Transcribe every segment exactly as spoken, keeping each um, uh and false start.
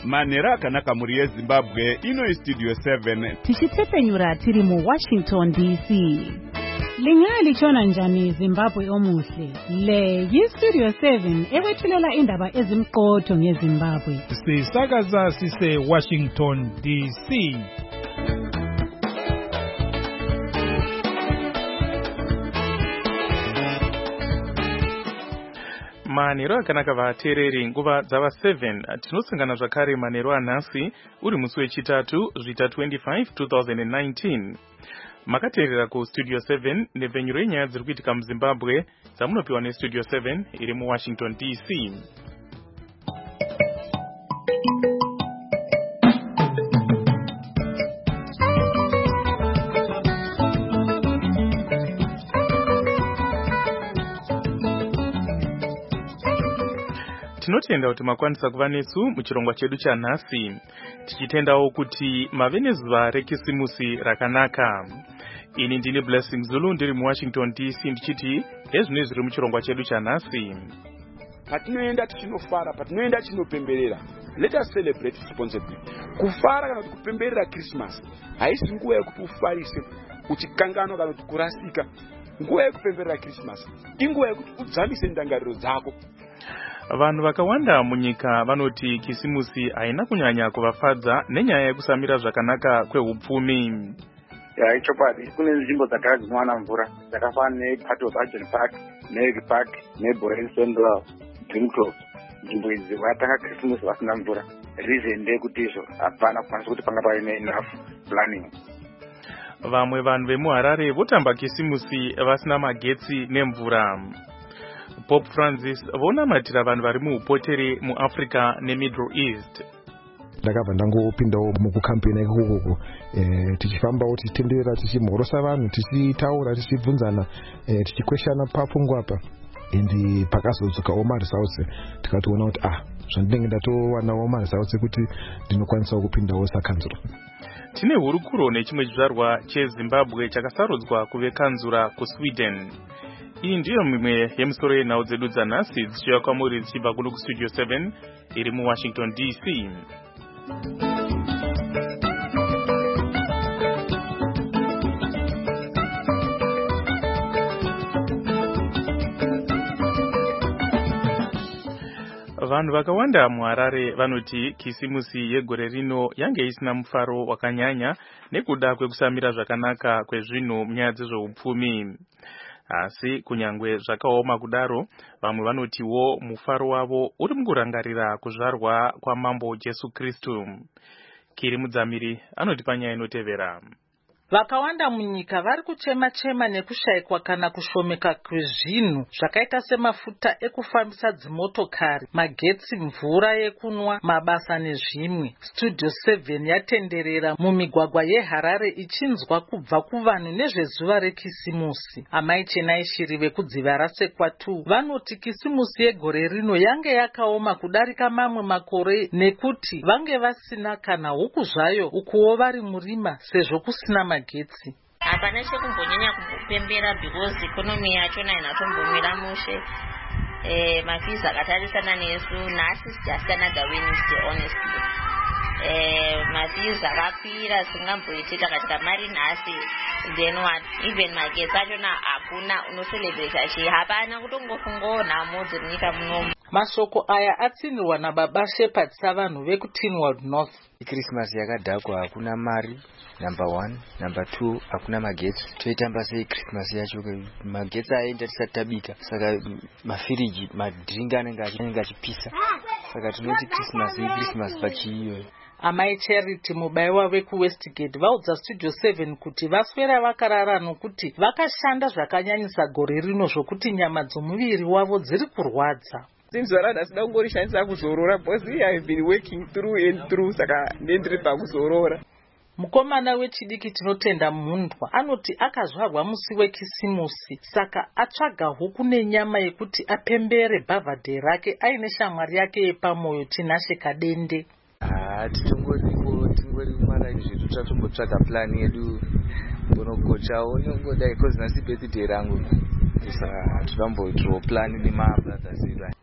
Manera akanaka muri yeZimbabwe ino Studio seven. Tichitepenyura tiri mu Washington D C. Lingali chona njani Zimbabwe omuhle. Le yi Studio seven ewethulela indaba ezimqotho ngeZimbabwe. Sisakaza sise Washington D C. Manero akanaka vateereri nguva dzava seven tinosangana zvakare manero anhasi uri musi wechitatu zvita twenty-five twenty nineteen. Makateerera ku Studio seven nepfenyuro yenyaya dziri kuitika muZimbabwe dzamunopiwa neStudio seven iri muWashington D C. Tinotenda kuti makwanisa kuva nesu muchirongwa chedu chanhasi, tichitendawo kuti mave nezuva rekisimusi rakanaka. Ini ndini Blessing Zulu ndiri muWashington D C ndichiti ezvino zviri muchirongwa chedu chanhasi. Patinoenda tichinofara, patinoenda tichinopemberera, let us celebrate responsibly. Kufara kana kuti kupemberera Christmas haisi nguva yekuti ufarise uchikanganwa kana kuti kurasika. Nguva yekupemberera Christmas inguva yekuti udzamise ndangariro dzako. Vanhu vakawanda munyika vanoti kisimusi haina kunyanya kuvafadza nenyaya yekusamira zvakanaka kweupfumi. Ya ichopadi kune nzvimbo dzakadzimwana mvura dzakafanana nePart of Argent Park, Navy Park, Neighboring Central, Dreamcroft. Nzvimbo idzi vatanga kisimusi vasina mvura. Reason ndeyekuti izvo hapana kukwanisa kuti panga paine enough planning. Vamwe vanhu vemuHarare votamba kisimusi vasina magetsi nemvura. Pope Francis vonamatira vanhu vari muupotere muAfrica neMiddle East. Ndakabva ndangopindawo mukukampeni ikoko eh tichifambawo tichitenderera tichimhorosa vanhu tichitaura tichibvunzana eh tichikweshana papfungwa apa indi pakazodzoka Omar South tikatoona kuti ah zvandinenge ndatowana Omar South kuti ndinokwanisa kupindawo sakanzura. Tine hurukuro nechimwe chizvarwa cheZimbabwe chakasarudzwa kuve kanzura kuSweden. Iyi ndiyo mimwe yemusoro yenhau dzedu dzanhasi dzichiuya kwamuri dzichibva kuno kuStudio seven iri muWashington D C. Vanhu vakawanda muHarare vanoti kisimusi yegore rino yange isina mufaro wakanyanya nekuda kwekusamira zvakanaka kwezvinhu munyaya dzezveupfumi. Asi kunyangwe zvakaoma kudaro, vamwe vanotiwo mufaro wavo uri mukurangarira kuzvarwa kwaMambo Jesu Kristu. Kiri Mudzamiri anotipa nyaya inotevera. Vakawanda munyika vari kuchema-chema nekushayikwa kana kushomeka kwezvinhu zvakaita semafuta ekufambisa dzimotokari, magetsi, mvura yekunwa, mabasa nezvimwe. Studio seven yatenderera mumigwagwa yeHarare ichinzwa kubva kuvanhu nezvezuva rekisimusi. Amai Chenai Shiri vekudziva raSekwatu vanoti kisimusi yegore rino yange yakaoma kudarika mamwe makore nekuti vange vasina kana huku zvayo ukuwo vari murima sezvo kusina magetsi. Hapana chekumbonyanya kupembera because economy yacho inaitombomira mushe. Eh mafizi akatarisana nesu nhasi just another Wednesday honestly. Eh mafizi akapira singamboitika katika mari nhasi then what even magetsi acho na hakuna unoselebrate chi hapana kutongofungo nhamo dzirinyika munomu. Mashoko aya atsinirwa naBaba Shepherd savanhu vekuTinwald North. Christmas yakadhakwa hakuna mari. Number one, number two, hakuna magetsi. Toitamba sei Christmas yacho magetsi aenda tisatabika. Saka mafiriji, madrink anenge achipisa. Saka tinoti Christmas i Christmas pachiyo. Amai Charity Mubaiwa vekuWestgate vaudza Studio seven kuti vaswera vakarara nokuti vakashanda zvakanyanyisa gore rino zvokuti nyama dzomuviri wavo dziri kurwadza. Since varada sida kungorishandisa kuzorora because I have been working through and through saka ndendiri pakuzorora. Mukomana wechidiki tinotenda Mundwa anoti akazvarwa musi wekisimusi saka atsvaga huku nenyama yekuti apembere bhavhadhe rake aine shamwari yake yepamoyo Tinashe Kadende. Ah tingori tingori mara izvi tutatombotsvaga plan yedu bonogochawo nongodai because nasi birthday rangu saka titambo draw plan nemabrothers edu.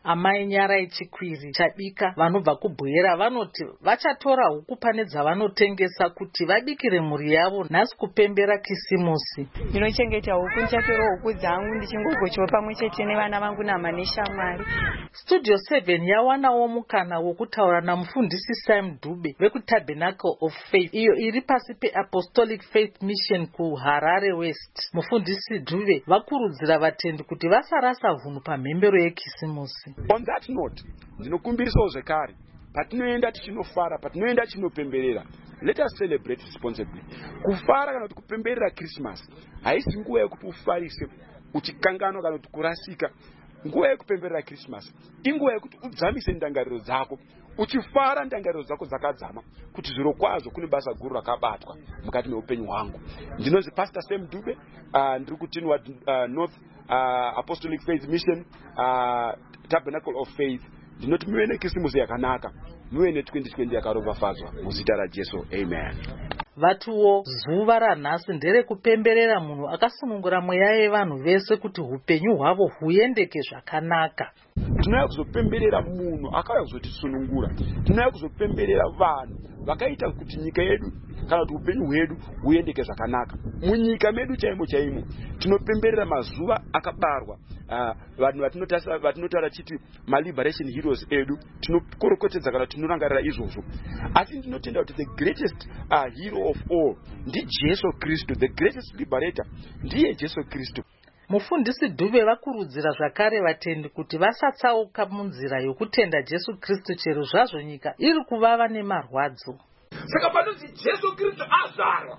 Amai Nyara Chikwiri Chabika vanobva kubwera vanoti vachatora huku pane dzavanotengesa kuti vabikire mhuri yavo nhasi kupembera Kisimusi. Ndinochengeta huku, ndichatora huku dzangu ndichingogochiwa pamwe chete nevana vangu nama neshamwari. Studio seven yawanawo mukana wokutaura namufundisi Sam Dube vekuTabernacle of Faith iyo iri pasi peApostolic Faith Mission kuHarare West. Mufundisi Dube vakurudzira vatendi kuti vasarasa vhunhu pamhembero yeKisimusi. On that note, ndinokumbirisawo zvekare patinoenda tichinofara, patinoenda tichinopemberera, let us celebrate responsibly. Kufara kana kuti kupemberera Christmas haisi nguva yekuti ufarise uchikanganwa kana kuti kurasika. Nguva yekupemberera Christmas inguva yekuti udzamise ndangariro dzako, uchifara ndangariro dzako dzakadzama kuti zviro kwazvo kune basa guru rakabatwa mukati meupenyu hwangu. Ndinozi Pastor Sam Dube, uh, ndiri kutinwa uh, North uh, Apostolic Faith Mission, uh, Tabernacle of Faith. Ndinoti muve neKisimusi yakanaka, muve ne-twenty twenty yakaropafadzwa muzita raJesu. Amen. Vatuwo zuva ranhasi nderekupemberera munhu akasunungura mweya yevanhu vese kuti upenyu hwavo huendeke zvakanaka. Tinouya kuzopemberera munhu akauya kuzotisunungura. Tinouya kuzopemberera vanhu vakaita kuti nyika yedu kana kuti upenyu hwedu huendeke zvakanaka. Munyika medu chaimo chaimo tinopemberera mazuva akabarwa vanhu vatinotarisa vatinotaura chiti ma liberation heroes edu, tinokorokotedza kana tinorangarira izvozvo. Asi ndinotenda kuti the greatest uh, hero of all ndi Jesu Kristu, the greatest liberator ndiye Jesu Kristu. Mufundisi Dube vakurudzira zvakare vatendi kuti vasatsauka munzira yokutenda Jesu Kristu chero zvazvo nyika iri kuvava nemarwadzo. Saka panonzi Jesu Kristu azvarwa,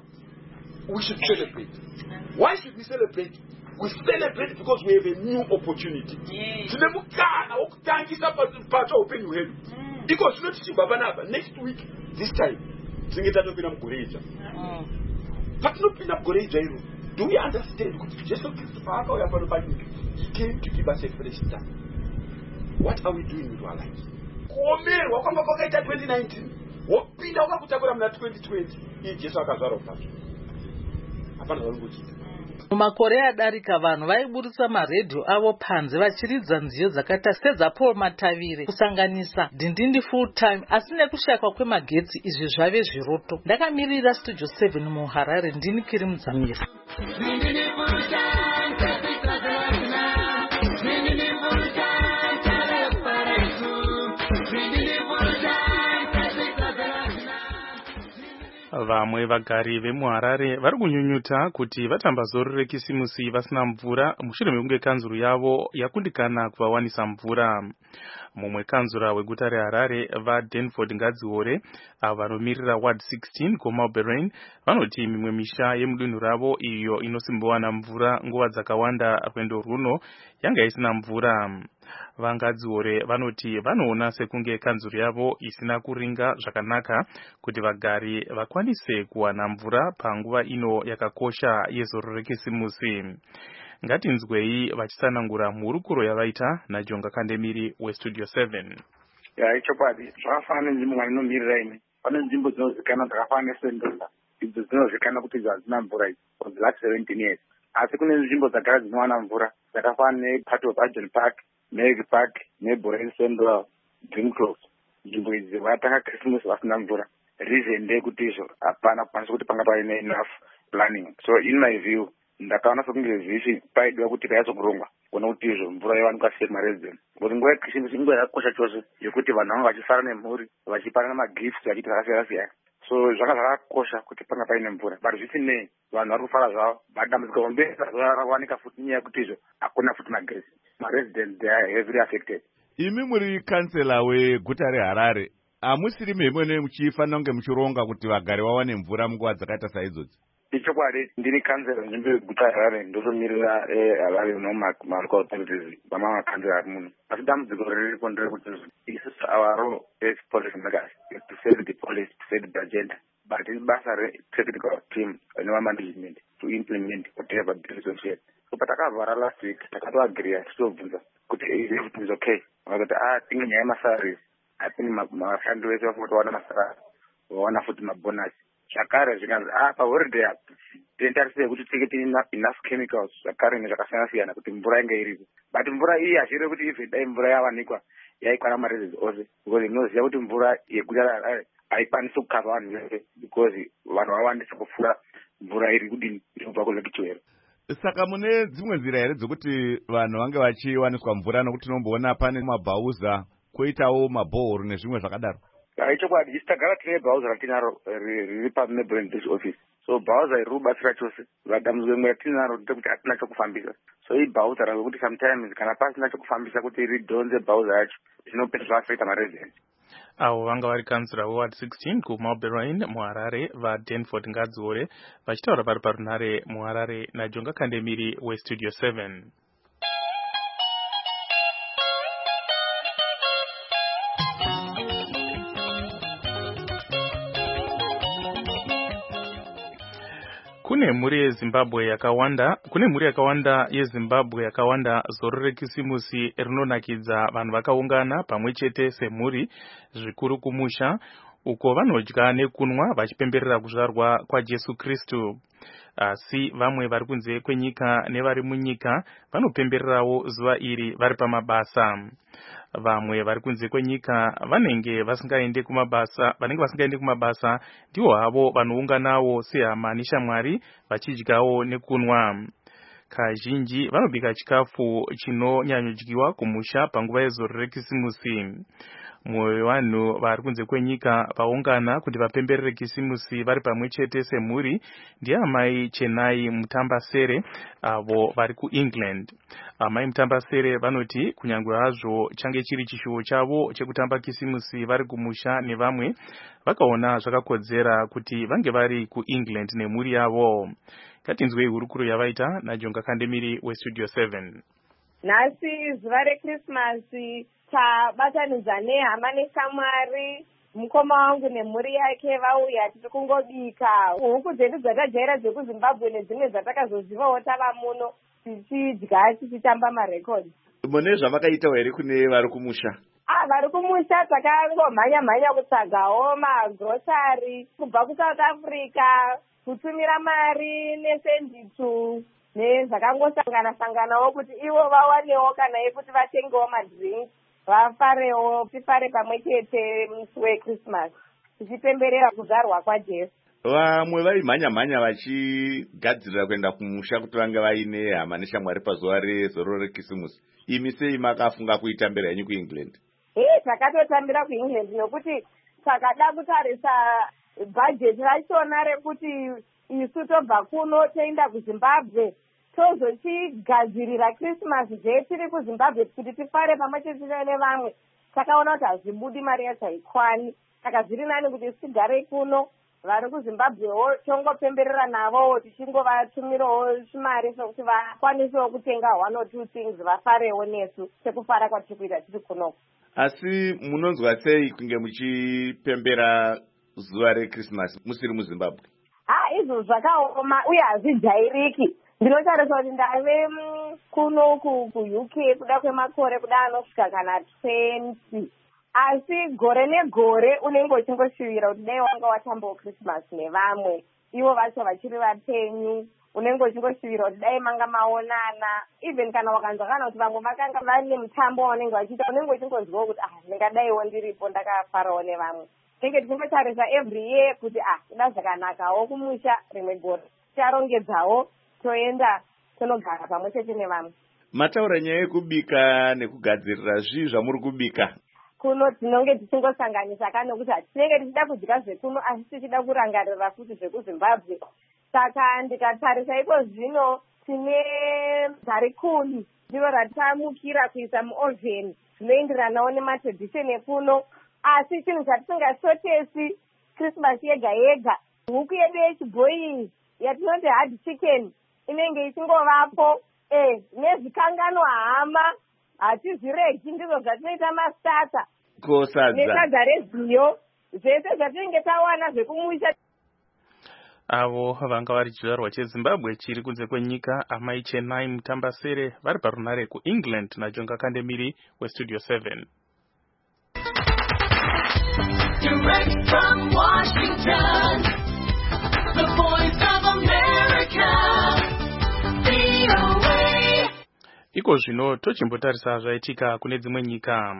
we should celebrate. Why should we celebrate? We celebrate because we have a new opportunity. Tine mukana wokutangisa patsva upenyu hwedu. Iko zvinoti chibaba napa next week this time tinenge tatopinda mugore idzva. Patinopinda mugore idzva iro, do we understand kuti Jesu Kristu paakauya pano panyika, he came to give us a fresh start. What are we doing with our lives? Kuomerwa kwanga kwakaita twenty nineteen wopinda wakakutakura muna twenty twenty, iye Jesu akazvarwa pacho. Hapana zvaringochita. Mumakore adarika vanhu vaiburisa maredhio avo panze vachiridza nziyo dzakaita sedzaPaul Matavire kusanganisa Dindindi Full Time, asi nekushakwa kwemagetsi izvi zvave zviroto. Ndakamirira Studio seven muHarare, ndini Kiri Mudzamiri. Vamwe vagari vemuHarare vari kunyunyuta kuti vatambazoro reKisimusi vasina mvura mushure mekunge kanzuru yavo yakundikana kuvawanisa mvura. Mumwe kanzura weguta reHarare vaDenford Ngadziore avo vanomirira Ward sixteen Gomalberain vanoti mimwe misha yemudunhu ravo iyo inosimbowana mvura nguva dzakawanda rwendo rwuno yanga isina mvura. Vangadziore vanoti vanoona sekunge kanzuru yavo isina kuringa zvakanaka kuti vagari vakwanise kuwana mvura panguva ino yakakosha yezoro reKisimusi. Ngatinzwei vachisanangura mhurukuro yavaita naJonga Kandemiri weStudio seven. Ya ichokwadi zvakafanana nzvimbo mwainomiririra ine, pane nzvimbo dzinozivikanwa dzakafanana neSendola, idzo dzinozivikanwa kuti hadzina mvura for the last seventeen years. Asi kune nzvimbo dzagara dzinowana mvura dzakafanana nePart of Arden Park, Meg Park, neBoren Sendola, Dreamcroft. Nzvimbo idzi vakatanga Christmas vasina mvura. Reason ndeyekuti izvo hapana kukwanisa kuti panga paine enough planning. So in my view, ndakaona sekunge zvichi paidiwa kuti paizokurongwa kuona kuti izvo mvura yawanikwa sei maresident. Kuti nguva yeChristmas inguva yakakosha chose yekuti vanhu vanga vachifara nemhuri, vachipanana magifts, vachiita zvakasiyana siyana. So zvanga zvakakosha kuti panga paine mvura. But zvisinei vanhu vari kufara zvavo, madambudziko hombe rawanika futi nyaya yekuti izvo hakuna futi magetsi. Maresidents they are heavily affected. Imi muri kansela weguta reHarare, hamusiri mhemwe muchifanira kunge muchironga kuti vagari vawane mvura munguva dzakaita saizodzi? Ichokwadi ndini kansela nzvimbo yeguta reHarare, ndotomirira Harare mulocal authorities vamwe makanzela ari muno. Asi dambudziko riripo nderekuti isusu our role as policy makers is to set the policy, to set the agenda, but it's basa re-technical team inova management to implement whatever bills of shared. So patakavhara last week takatoagreea tichitobvunza kuti everything is okay. Vakati ah tinge nyaya yemasalary, apini mashandi vese vakutowana masalary, vawana futi mabonus. Zvakare zvikanzi ah paholiday apo tentarisire kuti tinge tine enough chemicals zvakare nezvakasiyana siyana kuti mvura inge iripo. but mvura iyi hazviri kuti ibve dai mvura yawanikwa yaikwana marezes ose because inoziva kuti mvura yeguta raHarare haikwanisi kukava vanhu vese because vanhu vawandisa kupfuura mvura iri kudini iri kubva kulake chowero. Saka mune dzimwe nzira here dzokuti vanhu vange vachiwaniswa mvura, nokuti tinomboona pane mabhauza koitawo mabhohoro nezvimwe zvakadaro? Chokwadi isi tagara tine bhauza ratinaro riri paNeighboring District Office. So bhauza iri rubatsira chose vadambudziko rimwe ratinaro ndekuti hatina chokufambisa. So i bhauza rakuti sometimes kana pasina chokufambisa kuti ridhonze bhauza yacho zvinopedza zvaafekta maresidents. Avo vanga vari kansura weward sixteen kuMalberain muHarare vaDanford Ngadziore vachitaura pari parunhare muHarare naJonga Kandemiri weStudio seven. Kune mhuri yeZimbabwe yakawanda, kune mhuri yakawanda yeZimbabwe yakawanda zoro rekisimusi rinonakidza vanhu vakaungana pamwe chete semhuri zvikuru kumusha uko vanodya nekunwa vachipemberera kuzvarwa kwaJesu Kristu. Asi vamwe vari kunze kwenyika nevari munyika vanopembererawo zuva iri vari pamabasa. Vamwe vari kunze kwenyika vanenge vasingaende kumabasa, vanenge vasingaende kumabasa ndiwo havo vanounganawo sehama neshamwari vachidyawo nekunwa. Kazhinji vanobika chikafu chinonyanyodyiwa kumusha panguva yezoro rekisimusi. Mwoyo wevanhu vari kunze kwenyika vaungana kuti vapemberere kisimusi vari pamwe chete semhuri ndiamai Chenai Mutambasere avo vari kuEngland. Amai Mutambasere vanoti kunyangwe hazvo change chiri chishuvo chavo chekutamba kisimusi vari kumusha nevamwe, vakaona zvakakodzera kuti vange vari kuEngland nemhuri yavo. Ngatinzwei hurukuro yavaita naJonga Kandemiri weStudio seven. Nhasi zuva reKrismasi tabatanidza nehama neshamwari, mukoma wangu nemhuri yake vauya tiri kungobika huku dzedu dzatajaira dzekuZimbabwe nedzimwe dzatakazozivawo tava muno tichidya tichitamba marekodhi. Mune zvavakaitawo here kune vari kumusha? Ah, vari kumusha takangomhanya mhanya kutsvagawo magrosari kubva kuSouth Africa, kutumira mari nesenditu nezvakangosangana sanganawo kuti ivo vawanewo kana yekuti vatengewo madrinks vafarewo, tifare pamwe chete musi weChristmas tichipemberera kuzvarwa kwaJesu. Vamwe vaimhanya mhanya vachigadzirira kuenda kumusha kuti vange vaine hama neshamwari pazuva rezoro rekisimusi. Imi sei makafunga kuitambira henyu kuEngland? Eh, takatotambira kuEngland nokuti takada kutarisa bhajeti rachona rekuti isu tobva kuno toenda kuZimbabwe tozochigadzirira Christmas je tiri kuZimbabwe kuti tifare pamwe chete nevamwe. Takaona kuti hazvibudi mari yacho haikwani, saka zviri nani kuti tigare kuno, vari kuZimbabwewo tongopemberera navo tichingovatumirawo chimari sokuti vakwanisewo kutenga one or two things vafarewo nesu sekufara kwatiri kuita tiri kunoko. Asi munonzwa sei kunge muchipembera zuva reChristmas musiri muZimbabwe? Ah, izvo zvakaoma uye hazvijairiki. Ndinotarisa kuti ndave kuno kuUK kuda kwemakore kuda anosvika kana twenty. Asi gore negore unenge uchingoshuvira kuti dai wanga watambawo Christmas nevamwe, ivo vacho vachiri vapenyu, unenge uchingoshuvira kuti dai manga maonana. Even kana wakanzwa kana kuti vamwe vakanga vane mutambo wanenge vachiita, unenge uchingonzwawo kuti ah, ndingadaiwo ndiripo ndakafarawo nevamwe. Tinenge tichingotarisa every year kuti ah, kuda zvakanakawo kumusha rimwe gore tiarongedzawo toenda tonogara pamwe chete nevamwe. Mataura nyaya yekubika nekugadzirira zvii zvamuri kubika? Kuno tinonge tichingosanganisa kana nokuti hatinenge tichida kudya zvekuno asi tichida kurangarira futi zvekuZimbabwe. Saka ndikatarisa iko zvino tine garikuni ndiro ratamukira kuisa muovheni zvinoenderanawo nematradhisheni ekuno, asi chinhu chatisingasotesi Christmas yega yega huku yedu yechibhoyi yatinoti hard chicken inenge ichingovapo, eh, nezvikangano hama hatizviregi, ndizvo zvatinoita masitata nesadza reziyo, zvese zvatinenge tawana zvekumusha. Avo vanga vari chizvarwa cheZimbabwe chiri kunze kwenyika, amai Chenai Mutambasere vari parunhare kuEngland naJonga Kandemiri weStudio seven. Direct from Washington, the voice of America, V O A. Iko zvino tochimbotarisa zvaitika kune dzimwe nyika.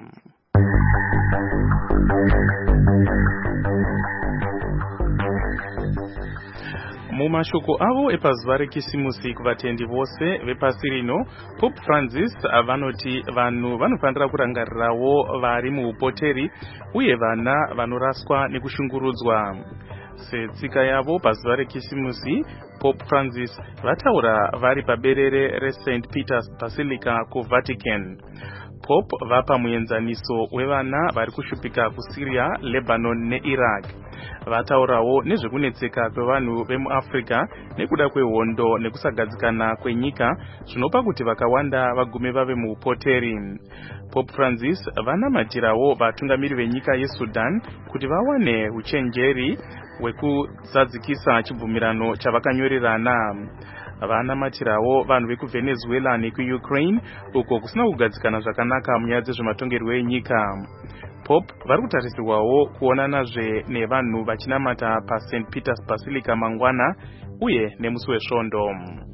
Mumashoko avo epazuva rekisimusi kuvatendi vose vepasi rino, Pope Francis vanoti vanhu vanofanira kurangarirawo vari muupoteri uye vana vanoraswa nekushungurudzwa. Setsika yavo pazuva rekisimusi, Pope Francis vataura vari paberere reSaint Peter's Basilica kuVatican. Pope vapa muenzaniso wevana vari kushupika kuSyria, Lebanon neIraq. Vataurawo nezvekunetseka kwevanhu vemuAfrica nekuda kwehondo nekusagadzikana kwenyika zvinopa kuti vakawanda vagume vave muupoteri. Pope Francis vanamatirawo vatungamiri venyika yeSudan kuti vawane uchenjeri hwekuzadzikisa chibvumirano chavakanyorerana. Vanamatirawo vanhu vekuVenezuela nekuUkraine uko kusina kugadzikana zvakanaka munyaya dzezvematongerwo enyika. Pope vari kutarisirwawo kuonanazve nevanhu vachinamata paSaint Peter's Basilica mangwana uye nemusi wesvondo.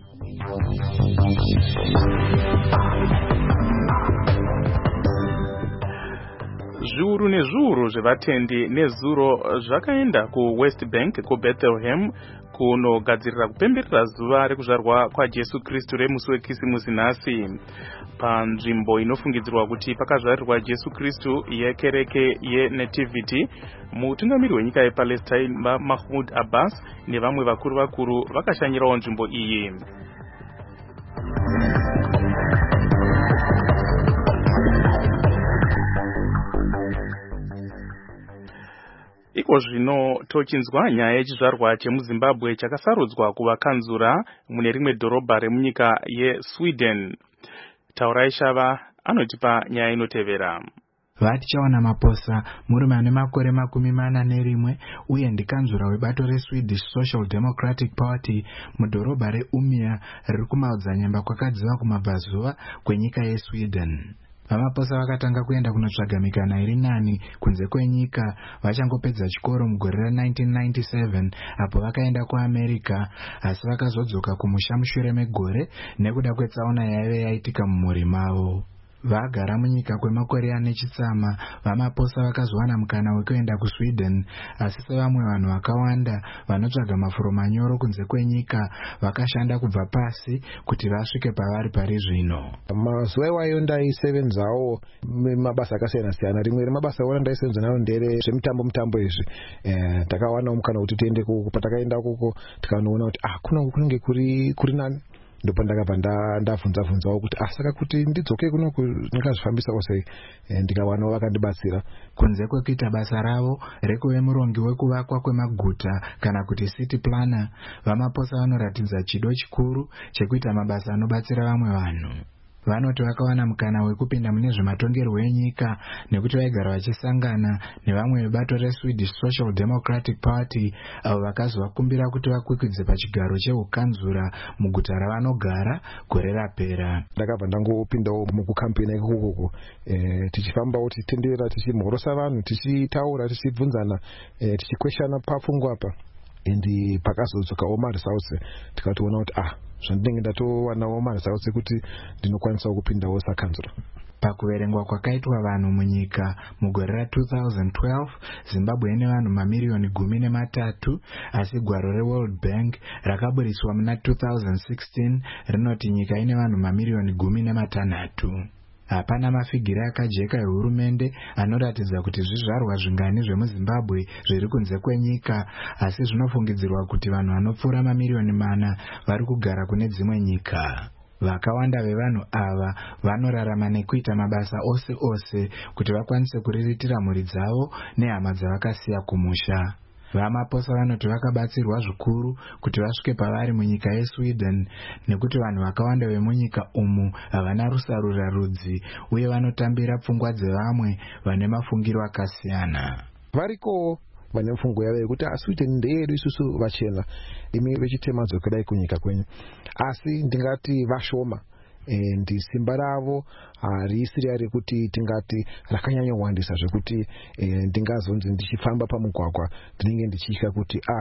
Zviuru nezviuru zvevatendi nezuro zvakaenda kuWest Bank kuBethlehem kunogadzirira kupemberera zuva rekuzvarwa kwaJesu Kristu remusi wekisimusi nhasi. Panzvimbo inofungidzirwa kuti pakazvarirwa Jesu Kristu yekereke yeNativity, mutungamiri wenyika yePalestine Mahmoud Abbas nevamwe vakuru vakuru vakashanyirawo nzvimbo iyi. Iko zvino tochinzwa nyaya yechizvarwa chemuZimbabwe chakasarudzwa kuvakanzura mune rimwe dhorobha remunyika yeSweden. Taurai Shava anotipa nyaya inotevera. Vatichaona maposa murume ane makore makumi mana nerimwe uye ndikanzura webato reSwedish Social Democratic Party mudhorobha reUmeå riri kumaodzanyemba kwakadziva kumabvazuva kwenyika yeSweden. Vamaposa vakatanga kuenda kunotsvaga mikana iri nani kunze kwenyika vachangopedza chikoro mugore ra-nineteen ninety-seven apo vakaenda kuAmerica, asi vakazodzoka kumusha mushure megore nekuda kwetsaona yaive yaitika mumhuri mavo. Vagara munyika kwemakore ane chitsama, vamaposa vakazowana mukana wekuenda kuSweden, asi sevamwe vanhu vakawanda vanotsvaga mafuro manyoro kunze kwenyika vakashanda kubva pasi kuti vasvike pavari pari zvino. Mazuva iwayo ndaisevenzawo mabasa akasiyana siyana. Rimwe remabasa aona ndaisevenza nawo ndere zvemitambo mitambo izvi. Eh takawanawo mukana kuti tiende kuko, patakaenda kuko tikanoona kuti ah kuno kunenge kuri kuri nani. Ndipo ndakabva ndabvunza bvunzawo kuti asaka kuti ndidzoke kuno ndingazvifambisa sei, ndikawanawo vakandibatsira. Kunze kwekuita basa ravo rekuve murongi wekuvakwa kwemaguta kana kuti city planner, vamaposa vanoratidza chido chikuru chekuita mabasa anobatsira vamwe vanhu. Vanoti vakawana mukana wekupinda mune zvematongerwo enyika nekuti vaigara vachisangana nevamwe vebato reSwedish Social Democratic Party avo vakazovakumbira kuti vakwikvidze pachigaro cheukanzura muguta ravanogara gore rapera. Ndakabva ndangopindawo mukukampeni ikoko, eh tichifambawo tichitenderera tichimhorosa vanhu tichitaura tichibvunzana eh tichikweshana papfungwa apa. Endi pakazodzoka Omar Sauce tikatoona kuti ah zvandinenge ndatowana Omar Sauce kuti ndinokwanisa kupindawo sakanzura. Pakuverengwa kwakaitwa vanhu munyika mugore ra-two thousand twelve, Zimbabwe ine vanhu mamiliyoni gumi nematatu, asi gwaro reWorld Bank rakaburiswa muna two thousand sixteen rinoti nyika ine vanhu mamiliyoni gumi nematanhatu. Hapana mafigiri akajeka ehurumende anoratidza kuti zvizvarwa zvingani zvemuZimbabwe zviri kunze kwenyika, asi zvinofungidzirwa kuti vanhu vanopfuura mamiliyoni mana vari kugara kune dzimwe nyika. Vakawanda vevanhu ava vanorarama nekuita mabasa ose ose kuti vakwanise kuriritira mhuri dzavo nehama dzavakasiya kumusha. Vamaposa vanoti vakabatsirwa zvikuru kuti vasvike pavari munyika yeSweden nekuti vanhu vakawanda vemunyika umu havana rusarura rudzi uye vanotambira pfungwa dzevamwe vane mafungiro akasiyana. Variko vane mfungo yavo yekuti Sweden ndeyedu isusu vachena, imi vechitema dzokudai kunyika kwenyu, asi ndingati vashoma. E, ndi simba ravo harisiri ari kuti tingati rakanyanya kuwandisa zvekuti e, ndingazonzi ndichifamba pamugwagwa ndinenge ndichitya kuti ah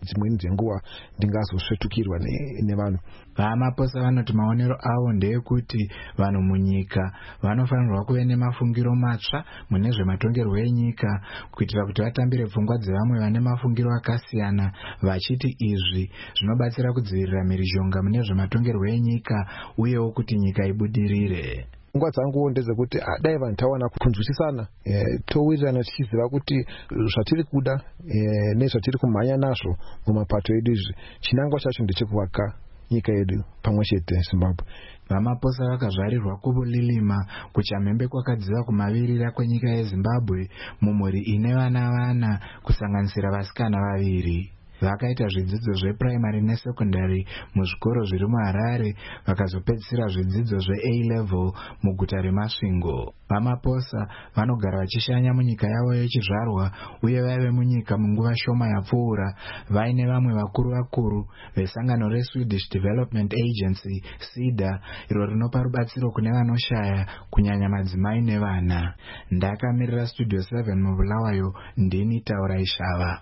dzimweni dzenguwa ndingazosvetukirwa nevanhu. Vamaposa vanoti maonero avo ndeyekuti vanhu munyika vanofanirwa kuve nemafungiro matsva mune zvematongerwo enyika kuitira kuti vatambire pfungwa dzevamwe vane mafungiro akasiyana, vachiti izvi zvinobatsira kudzivirira mhirizhonga mune zvematongerwo enyika uyewo kuti nyika ibudirire. Nguva dzangu ndezekuti dai vanhu tawana kunzwisisana, e, towirirana tichiziva kuti zvatiri kuda e, nezvatiri kumhanya nazvo mumapato edu izvi chinangwa chacho ndechekuvaka nyika yedu pamwe chete Zimbabwe. Vamaposa vakazvarirwa kuvulilima kuchamhembe kwakadziva kumavirira kwenyika yeZimbabwe mumhuri ine vana vana kusanganisira vasikana vaviri. Vakaita zvidzidzo zveprimary nesekondari muzvikoro zviri muHarare vakazopedzisira zvidzidzo zveA-level muguta reMasvingo. Vamaposa vanogara vachishanya munyika yavo yechizvarwa uye vaive munyika munguva shoma yapfuura vaine vamwe vakuru vakuru vesangano reSwedish Development Agency SIDA iro rinopa rubatsiro kune vanoshaya kunyanya madzimai nevana. Ndakamirira Studio seven mubulawayo ndini Taura Ishava.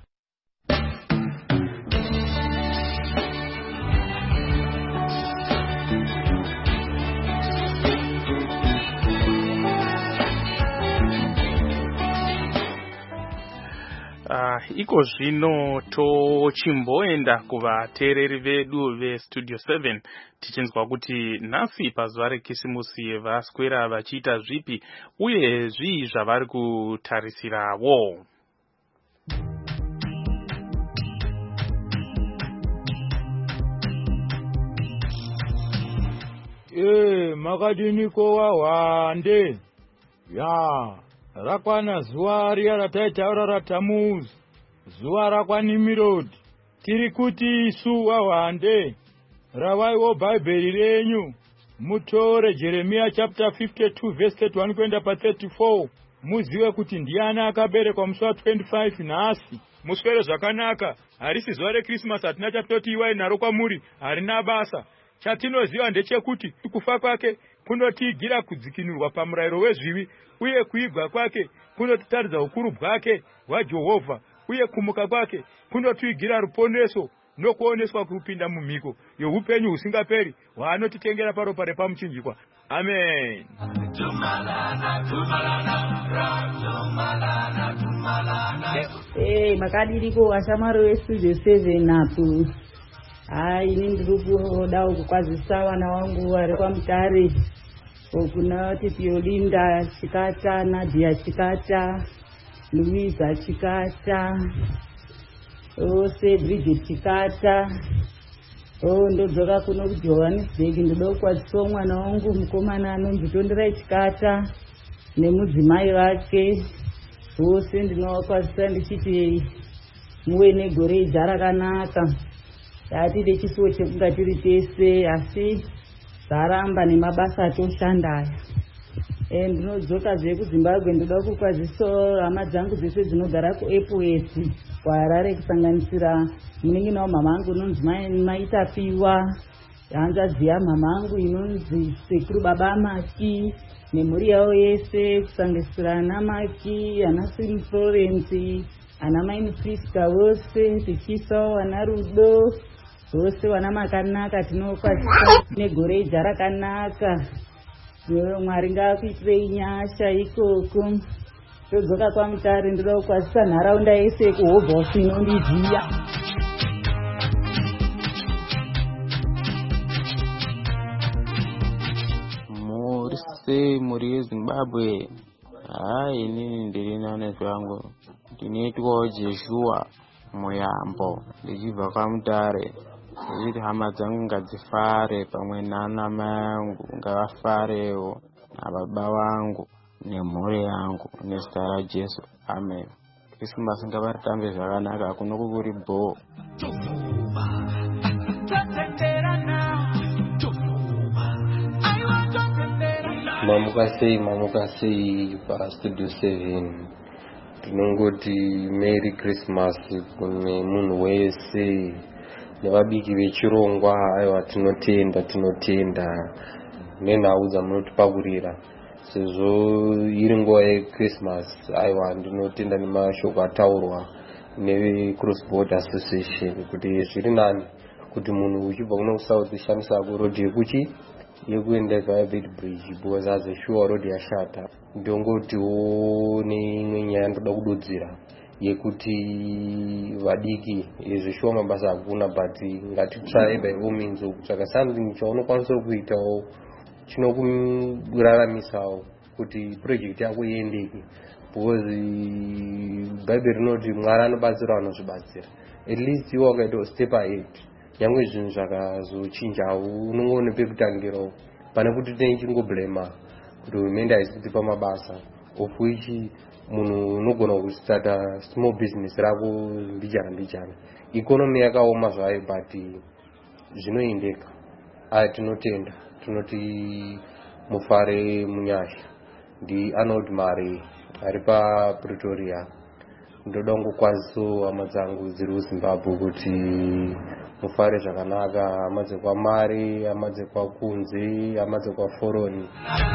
Uh, iko zvino tochimboenda kuvateereri vedu veStudio seven tichinzwa kuti nhasi pazuva rekisimusi vaswera vachiita zvipi uye zvii zvavari kutarisirawo. Eh, makadiniko wahwande ya rakwana zuva riya rataitaura raTamuzi, zuva rakwanimirodi. Tiri kuti isu wahwande ravaiwo bhaibheri renyu mutore Jeremiah chapter fifty-two verse thirty-one kuenda pa thirty-four muzive kuti ndiani akaberekwa musi wa twenty-five nhasi. Muswere zvakanaka, harisi zuva reKrismasi, hatina chatoti iwai naro kwamuri, harina basa. Chatinoziva ndechekuti kufa kwake kunotiigira kudzikinurwa pamurayiro wezvivi uye kuigwa kwake kunotaridza ukuru bwake hwaJehovha uye kumuka kwake kunotiigira ruponeso nokuoneswa kupinda mumhiko youpenyu husingaperi hwaanotitengera paropa repamuchinjikwa. Amen. Hey, makadiniko washamwari weStudio seven apo. Hai, ini ndiri kuda kukwazisa vana vangu vari kwaMutare, kuna Titi Linda Chikata, Nadia Chikata, Louisa Chikata, ose Bridget Chikata. Oh, ndodzoka kuno kuJohannesburg, ndoda kukwazisa mwana wangu mukomana anonzi Tonderai Chikata nemudzimai wake. Vose ndinovakwazisa ndichiti muve negore idzva rakanaka. Tatide chisiwo chekunga tiri tese, asi zaramba nemabasa atoshandaya. E, ndinodzoka zve kuZimbabwe, ndoda kukwazisa hama dzangu dzese dzinogara kuEpworth kuHarare kusanganisira munin'ina wamama angu inonzi Maitapiwa, hanzvadzi yamama inonzi Sekuru Baba Maki nemhuri yavo yese kusanganisira ana Maki, ana Sim Florence, ana Maini Priska vose, tichisawo ana Rudo vose vana makanaka. Tinokwazisa negore idzva rakanaka. Mwari ngaakuitirei nyasha ikoko. Todzoka kwaMutare, ndoda kukwazisa nharaunda yese kuHobhosi inondiziya. Muri sei muri yeZimbabwe? Hai, inini ndiri nane zvangu. Ndinoitwawo Jeshua Muyambo ndichibva kwaMutare. Ndiri hama dzangu ngadzifare pamwe nana mai angu ngavafarewo nababa vangu nemhuri yangu nezita raJesu. Amen. Krismasi ngavaritambe zvakanaka, kuno kuri bho. Mamuka sei, mamuka sei paStudio seven. Tinongoti Merry Christmas kune munhu wese nevabiki vechirongwa. Aiwa, tinotenda tinotenda nenhau dzamunotipakurira sezvo iri nguva yeChristmas. Aiwa, ndinotenda nemashoko ataurwa ne cross border association kuti zviri nani kuti munhu uchibva kuno south shamisa ku road yekuchi yekuenda Viaduct bridge because as a sure road yashata ndongotiwo neimwe nyaya ndoda kududzira yekuti vadiki izvishuwa mabasa hakuna but ngati try by all means kutsvaka something chaunokwanisa kuitawo chinokuraramisawo kuti project yako iendeke because Bible rinoti Mwari anobatsira vanozvibatsira. At least iwe wakaita step ahead nyangwe zvinhu zvakazochinjawo unongoone pekutangirawo pane kuti tine chingoblema kuti hurumende haisi kutipa mabasa of which munhu unogona kustarta small business rako mbichana mbichana. Economy yakaoma zvayo but zvinoendeka. Aya tinotenda tinoti mufare munyasha. Ndi Arnold Mari ari paPretoria. Ndoda kungokwazisawo hama dzangu dziri kuZimbabwe kuti mufare zvakanaka, hama dzekwaMari, hama dzekwaKunze, hama dzekwaForoni.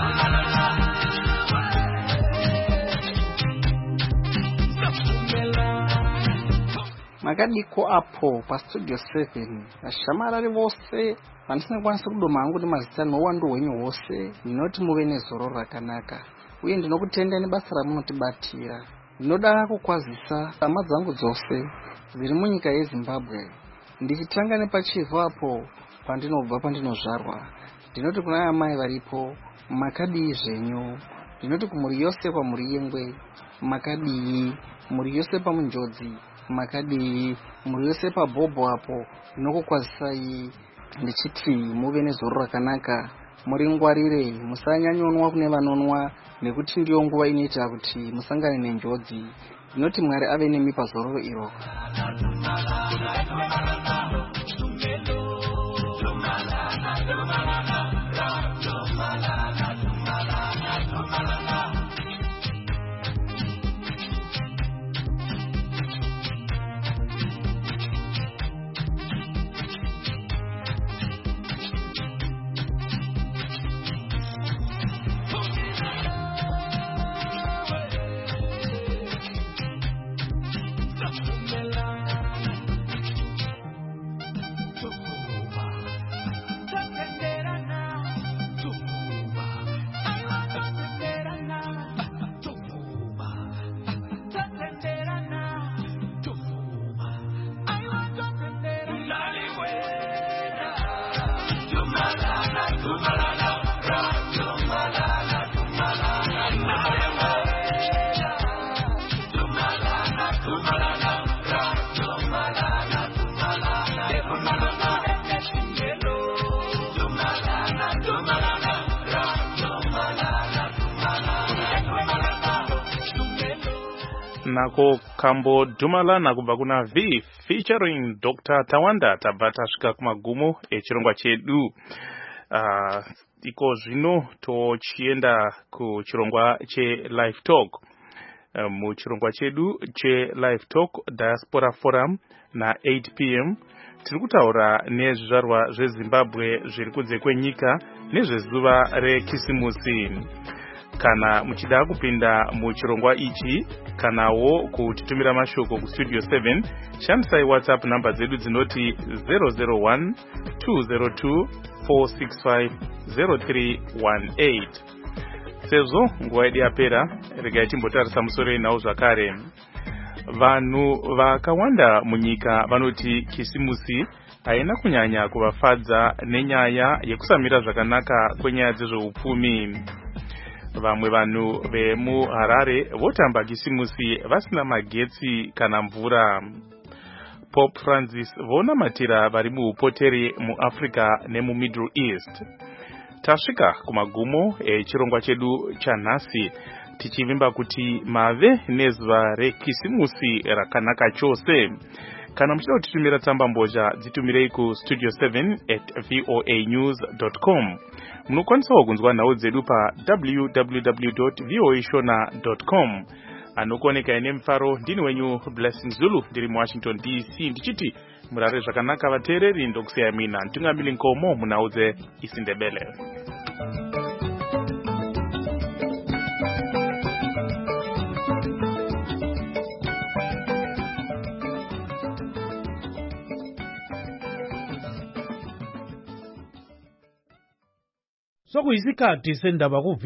Makadiko apo pastudio seven vashamarari vose vandisingakwanisa kudoma hangu kuti mazita nowando hwenyu hwose ndinoti muve nezoro rakanaka uye ndinokutendai nebasa ramunotibatira. Ndinoda kukwazisa hama dzangu dzose dziri munyika yeZimbabwe ndichitanga nepachivhu apo pandinobva pandinozvarwa. Ndinoti kuna amai varipo makadii zvenyu. Ndinoti kumhuri yose kwamhuri yengwe makadii, mhuri yose pamunjodzi makadii, mhuri yose pabhobho apo ndinokukwazisai ndichiti muve nezoro rakanaka, muri ngwarire, musanyanyonwa kune vanonwa nekuti ndiyo nguva inoita kuti musangane nenjodzi. Ndinoti Mwari ave nemi pazoro iro. Nako Kambo Dumalana kubva kuna V featuring Doctor Tawanda tabva tasvika kumagumo echirongwa chedu. Uh, iko zvino tochienda kuchirongwa che Live Talk. Uh, muchirongwa chedu che Live Talk Diaspora Forum na eight p m tiri kutaura nezvizvarwa zveZimbabwe zviri kunze kwenyika nezvezuva rekisimusi. Kana muchida kupinda muchirongwa ichi kanawo kutitumira mashoko ku studio seven shandisai WhatsApp namba dzedu dzinoti zero zero one two zero two four six five zero three one eight. Sezvo nguva yedu yapera, regai timbotarisa musoro inawo zvakare. Vanhu vakawanda munyika vanoti kisimusi haina kunyanya kuvafadza nenyaya yekusamira zvakanaka kwenyaya dzezveupfumi. Vamwe vanhu vemuHarare votamba kisimusi vasina magetsi kana mvura. Pope Francis vonamatira vari muupoteri muAfrica nemuMiddle East. Tasvika kumagumo echirongwa chedu chanhasi tichivimba kuti mave nezuva rekisimusi rakanaka chose. Kana muchida kutitumira tsamba mbozha dzitumirei ku studio seven at voa news dot com. Munokwanisawo kunzwa nhau dzedu pa w w w dot voa shona dot com. Anokoneka ine mfaro ndini wenyu Blessing Zulu ndiri mu Washington D C ndichiti murare zvakanaka vateereri ndokusiyamina ntungamili nkomo munhau dzeIsindebele. sokuyisikhathi sendaba ku